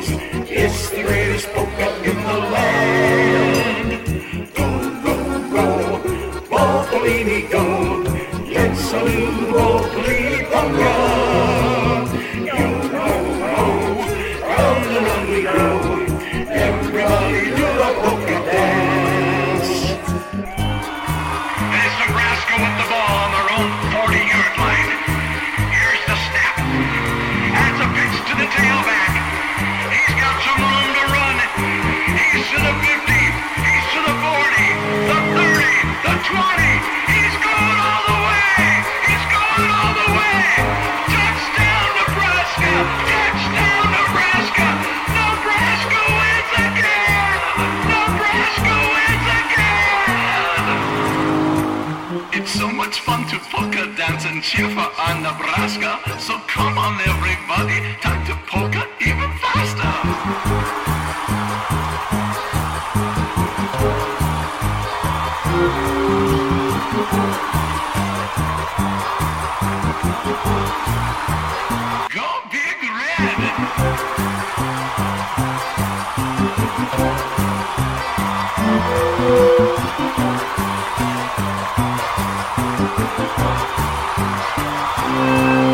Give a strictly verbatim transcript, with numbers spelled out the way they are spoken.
goes. It's the greatest polka in the land. Go, go, go, Bopolini, go. Let's salute Bopolini polka. Yo, ho, ho, round and round we go. Everybody do the polka dance. And it's Nebraska with the ball on their own forty-yard line. Here's the snap. That's a pitch to the tailback. He's got some room to run. He's to the fifty. He's to the forty. The thirty. The twenty. He's going all the way. He's going all the way. Touchdown, Nebraska. Touchdown, Nebraska. Nebraska wins again. Nebraska wins again. It's so much fun to polka dance and cheer for our Nebraska. So come on, everybody, time to polka even faster. Go Big Red! Thank you.